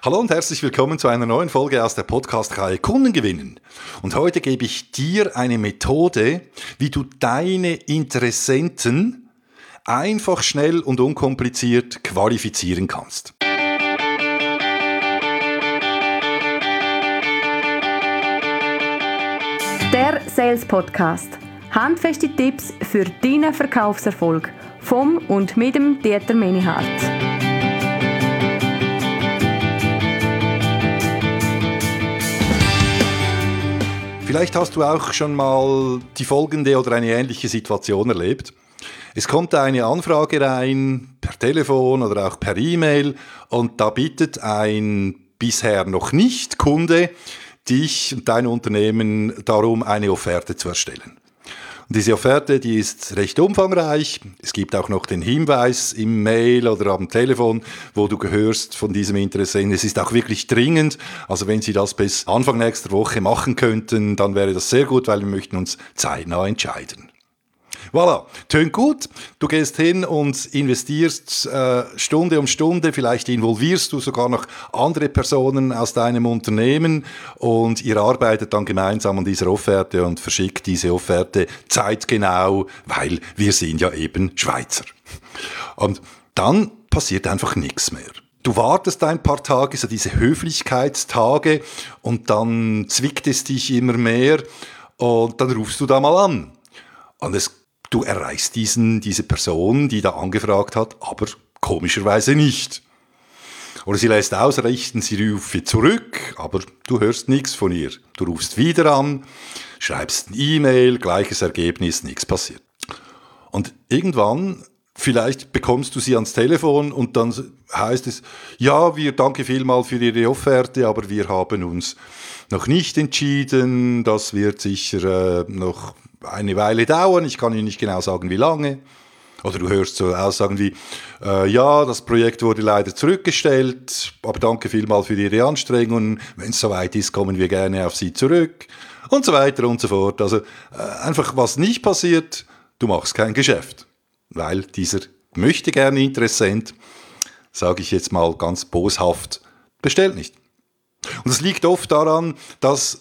Hallo und herzlich willkommen zu einer neuen Folge aus der Podcast-Reihe Kunden gewinnen. Und heute gebe ich dir eine Methode, wie du deine Interessenten einfach, schnell und unkompliziert qualifizieren kannst. Der Sales Podcast. Handfeste Tipps für deinen Verkaufserfolg vom und mit dem Dieter Menihardt. Vielleicht hast du auch schon mal die folgende oder eine ähnliche Situation erlebt. Es kommt eine Anfrage rein, per Telefon oder auch per E-Mail, und da bittet ein bisher noch nicht Kunde dich und dein Unternehmen darum, eine Offerte zu erstellen. Und diese Offerte, die ist recht umfangreich. Es gibt auch noch den Hinweis im Mail oder am Telefon, wo du hörst von diesem Interessenten. Es ist auch wirklich dringend. Also wenn Sie das bis Anfang nächster Woche machen könnten, dann wäre das sehr gut, weil wir möchten uns zeitnah entscheiden. Voilà, tönt gut. Du gehst hin und investierst Stunde um Stunde, vielleicht involvierst du sogar noch andere Personen aus deinem Unternehmen und ihr arbeitet dann gemeinsam an dieser Offerte und verschickt diese Offerte zeitgenau, weil wir sind ja eben Schweizer. Und dann passiert einfach nichts mehr. Du wartest ein paar Tage, so diese Höflichkeitstage, und dann zwickt es dich immer mehr und dann rufst du da mal an. Und du erreichst diese Person, die da angefragt hat, aber komischerweise nicht. Oder sie lässt ausrichten, sie ruft zurück, aber du hörst nichts von ihr. Du rufst wieder an, schreibst eine E-Mail, gleiches Ergebnis, nichts passiert. Und irgendwann, vielleicht bekommst du sie ans Telefon und dann heißt es, ja, wir danken vielmals für Ihre Offerte, aber wir haben uns noch nicht entschieden, das wird sicher noch eine Weile dauern, ich kann Ihnen nicht genau sagen, wie lange. Oder du hörst so Aussagen wie, ja, das Projekt wurde leider zurückgestellt, aber danke vielmals für Ihre Anstrengungen. Wenn es soweit ist, kommen wir gerne auf Sie zurück. Und so weiter und so fort. Also einfach, was nicht passiert, du machst kein Geschäft. Weil dieser möchte gerne Interessent, sage ich jetzt mal ganz boshaft, bestellt nicht. Und das liegt oft daran, dass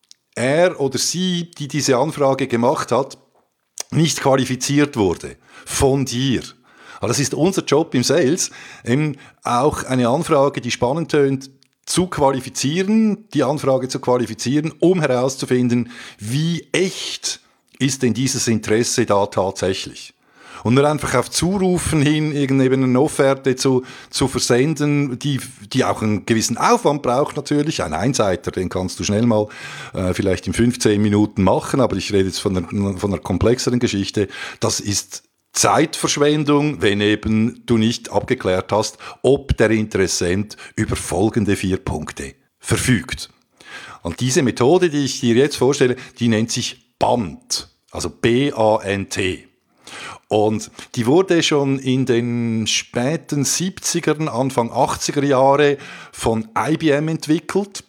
er oder sie, die diese Anfrage gemacht hat, nicht qualifiziert wurde von dir. Aber das ist unser Job im Sales, eben auch eine Anfrage, die spannend tönt, zu qualifizieren, die Anfrage zu qualifizieren, um herauszufinden, wie echt ist denn dieses Interesse da tatsächlich. Und nur einfach auf Zurufen hin eben eine Offerte zu versenden, die auch einen gewissen Aufwand braucht natürlich. Ein Einseiter, den kannst du schnell mal vielleicht in 15 Minuten machen, aber ich rede jetzt von einer komplexeren Geschichte. Das ist Zeitverschwendung, wenn eben du nicht abgeklärt hast, ob der Interessent über folgende 4 Punkte verfügt. Und diese Methode, die ich dir jetzt vorstelle, die nennt sich BANT, also B-A-N-T. Und die wurde schon in den späten 70ern, Anfang 80er Jahre von IBM entwickelt,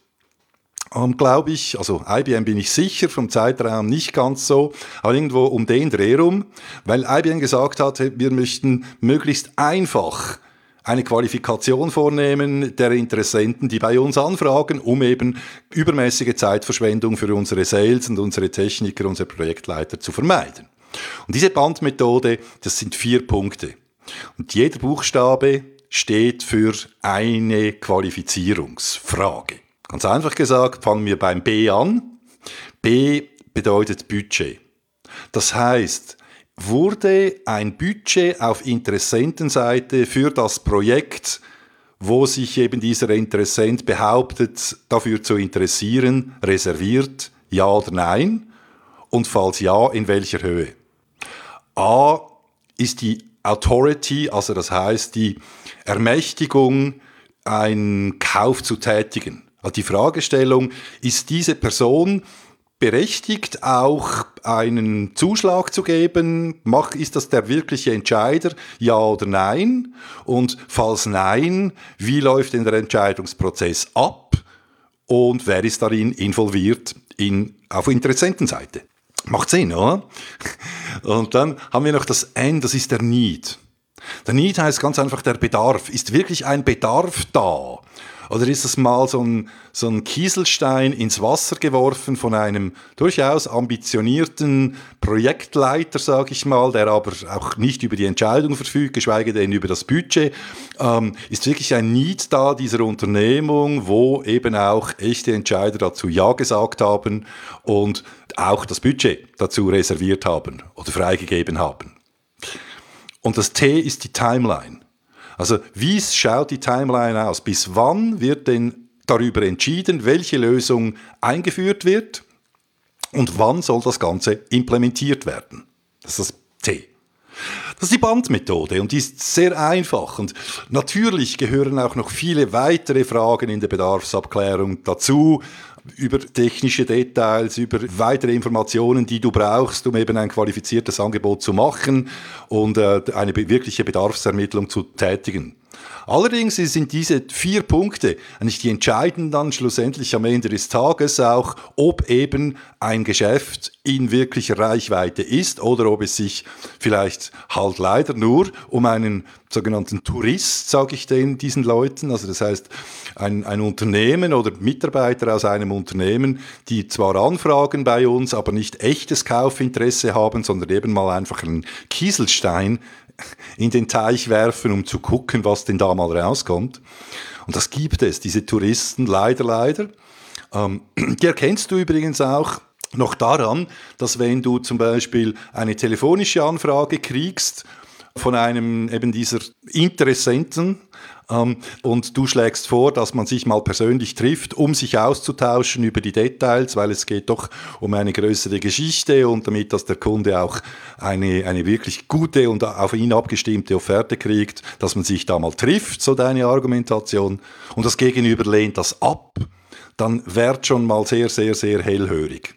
glaube ich. Also IBM bin ich sicher, vom Zeitraum nicht ganz so, aber irgendwo um den Dreh rum, weil IBM gesagt hat, wir möchten möglichst einfach eine Qualifikation vornehmen der Interessenten, die bei uns anfragen, um eben übermäßige Zeitverschwendung für unsere Sales und unsere Techniker, unsere Projektleiter zu vermeiden. Und diese Bandmethode, das sind 4 Punkte. Und jeder Buchstabe steht für eine Qualifizierungsfrage. Ganz einfach gesagt, fangen wir beim B an. B bedeutet Budget. Das heißt, wurde ein Budget auf Interessentenseite für das Projekt, wo sich eben dieser Interessent behauptet, dafür zu interessieren, reserviert, ja oder nein? Und falls ja, in welcher Höhe? A ist die Authority, also das heißt die Ermächtigung, einen Kauf zu tätigen. Also die Fragestellung, ist diese Person berechtigt, auch einen Zuschlag zu geben? Ist das der wirkliche Entscheider, ja oder nein? Und falls nein, wie läuft denn der Entscheidungsprozess ab? Und wer ist darin involviert auf Interessentenseite? Macht Sinn, oder? Und dann haben wir noch das N, das ist der Need. Der Need heißt ganz einfach der Bedarf. Ist wirklich ein Bedarf da? Oder ist es mal so ein Kieselstein ins Wasser geworfen von einem durchaus ambitionierten Projektleiter, sage ich mal, der aber auch nicht über die Entscheidung verfügt, geschweige denn über das Budget? Ist wirklich ein Need da dieser Unternehmung, wo eben auch echte Entscheider dazu Ja gesagt haben und auch das Budget dazu reserviert haben oder freigegeben haben? Und das T ist die Timeline. Also wie schaut die Timeline aus? Bis wann wird denn darüber entschieden, welche Lösung eingeführt wird und wann soll das Ganze implementiert werden? Das ist das T. Das ist die Bandmethode und die ist sehr einfach. Und natürlich gehören auch noch viele weitere Fragen in der Bedarfsabklärung dazu, über technische Details, über weitere Informationen, die du brauchst, um eben ein qualifiziertes Angebot zu machen und eine wirkliche Bedarfsermittlung zu tätigen. Allerdings sind diese 4 Punkte eigentlich die entscheidenden dann schlussendlich am Ende des Tages auch, ob eben ein Geschäft in wirklicher Reichweite ist oder ob es sich vielleicht halt leider nur um einen sogenannten Tourist, sage ich diesen Leuten, also das heißt ein Unternehmen oder Mitarbeiter aus einem Unternehmen, die zwar anfragen bei uns, aber nicht echtes Kaufinteresse haben, sondern eben mal einfach einen Kieselstein in den Teich werfen, um zu gucken, was denn da mal rauskommt. Und das gibt es, diese Touristen, leider. Die erkennst du übrigens auch noch daran, dass wenn du zum Beispiel eine telefonische Anfrage kriegst von einem eben dieser Interessenten, und du schlägst vor, dass man sich mal persönlich trifft, um sich auszutauschen über die Details, weil es geht doch um eine größere Geschichte und damit, dass der Kunde auch eine wirklich gute und auf ihn abgestimmte Offerte kriegt, dass man sich da mal trifft, so deine Argumentation, und das Gegenüber lehnt das ab, dann wird schon mal sehr, sehr, sehr hellhörig.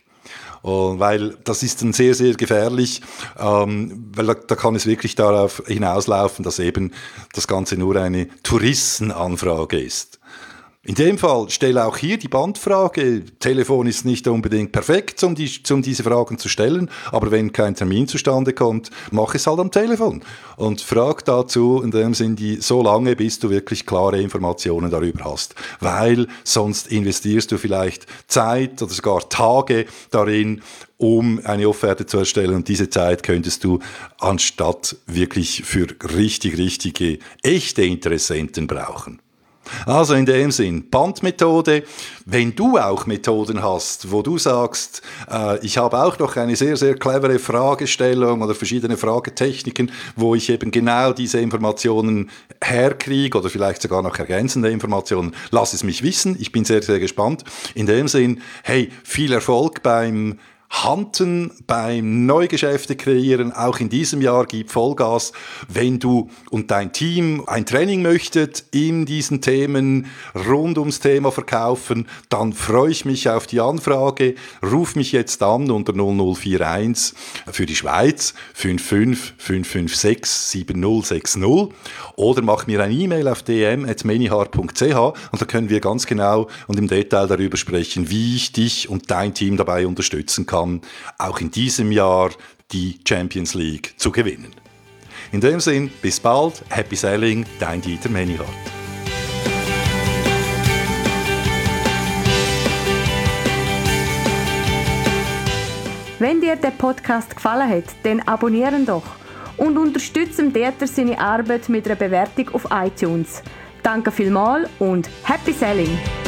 Weil das ist dann sehr, sehr gefährlich, weil da kann es wirklich darauf hinauslaufen, dass eben das Ganze nur eine Touristenanfrage ist. In dem Fall stelle auch hier die Bandfrage. Telefon ist nicht unbedingt perfekt, um diese Fragen zu stellen, aber wenn kein Termin zustande kommt, mach es halt am Telefon und frag dazu in dem Sinn so lange, bis du wirklich klare Informationen darüber hast, weil sonst investierst du vielleicht Zeit oder sogar Tage darin, um eine Offerte zu erstellen, und diese Zeit könntest du anstatt wirklich für richtige, echte Interessenten brauchen. Also in dem Sinn, Bandmethode. Wenn du auch Methoden hast, wo du sagst, ich habe auch noch eine sehr, sehr clevere Fragestellung oder verschiedene Fragetechniken, wo ich eben genau diese Informationen herkriege oder vielleicht sogar noch ergänzende Informationen, lass es mich wissen. Ich bin sehr, sehr gespannt. In dem Sinn, hey, viel Erfolg beim Hunten, beim Neugeschäfte kreieren, auch in diesem Jahr gib Vollgas. Wenn du und dein Team ein Training möchtet in diesen Themen rund ums Thema Verkaufen, dann freue ich mich auf die Anfrage. Ruf mich jetzt an unter 0041 für die Schweiz 55 556 7060 oder mach mir eine E-Mail auf dm@manyhard.ch und da können wir ganz genau und im Detail darüber sprechen, wie ich dich und dein Team dabei unterstützen kann, auch in diesem Jahr die Champions League zu gewinnen. In dem Sinn, bis bald, Happy Selling, dein Dieter Manyhard. Wenn dir der Podcast gefallen hat, dann abonnieren doch und unterstützen Dieter seine Arbeit mit einer Bewertung auf iTunes. Danke vielmals und Happy Selling!